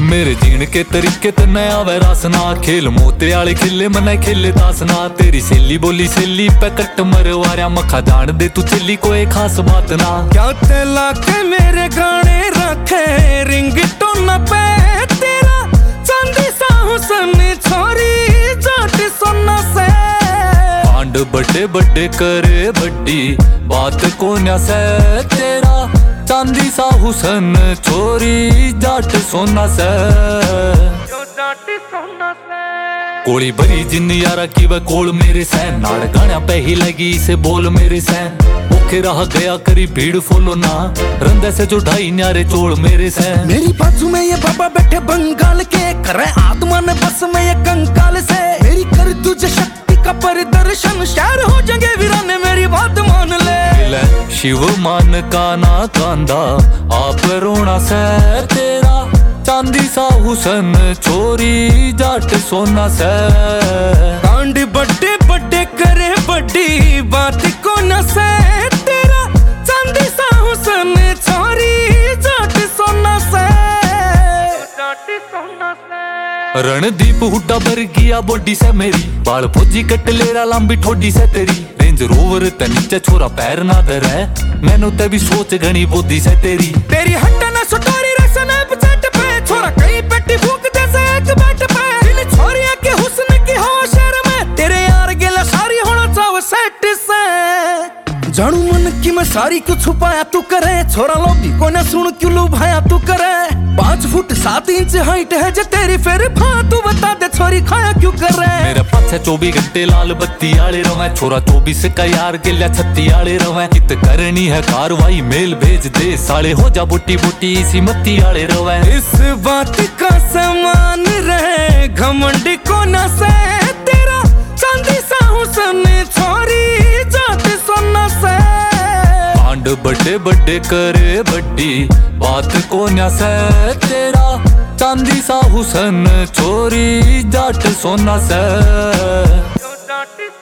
मेरे जीण के तरीके ते नया वैरासना, खेल मोते आले खिले मना खेले दासना। तेरी सेली बोली सेली पे कट मरवारिया, मखा जान दे तू चली कोई खास बात ना। क्या तेला के मेरे गाने रखे रिंगटोन पे तेरा, चांदी सा हुस्न छोरी जाट सोना से। कांड बड़े बड़े करे बड्डी बात को न से तेरा, चांदी सा हुस्न छोरी जाट सोना से। कोली भरी जिन यारा की वह कोल मेरे सैन, नाड़ गाना पे ही लगी इसे बोल मेरे सैन। ओखे रहा गया करी भीड़ फॉलो ना, रंदे से जो ढाई न्यारे चोल मेरे सैन। मेरी बाजू में ये बाबा बैठे बंगाल के, करे आत्मा ने बस में ये कंकाल से। मेरी कर तुझे शक्ति का परिदर्शन, शहर हो जाएंगे वीराने मेरी बात मान ले। शिव मान का ना कांदा आप रोना से तेरा, चांदी सा हुस्न छोरी जाट सोना से। कांड बड़े बड़े करे बड़ी बात को न से तेरा, चांदी सा हुस्न छोरी जाट सोना से। रणदीप हुड्डा भर गया बॉडी से मेरी, बाल फौजी कट लेरा लंबी ठोडी से तेरी। रेंज रोवर ते नीचे छोरा पैर ना धरे, मैनू ते भी सोच घनी बोधी से तेरी। तेरी हट्टा ना सुटारी रसना बचट पे, छोरा कई पेटी फूक जैसे एक बैट पे। इन छोरिया के हुस्न की हवा शहर में, तेरे यार गेला सारी होना चाव सेट से। जानू मन की मैं सारी क्यों छुपाया तू करे, छोरा लोभी को ना सुन क्यों लुभाया तू करे। 5 फुट 7 इंच हाइट है जे तेरी, फिर तू बता दे छोरी खाया क्यों करे। मेरे पाछे 24 घंटे लाल बत्ती आले रवे, छोरा 24 का यार गिल्या 36 आले रवे। कित करनी है कार्रवाई मेल भेज दे, साले हो जा बोटी बोटी इसी मत्ती आले रवे। इस बात का समान रहे घमंड को न से तेरा, चांदी सा हुस्न छोरी जाट सोना से। कांड बड़े बड़े करे बड्डी बात को न से तेरा, चांदी सा हुस्न छोरी जाट सोना से।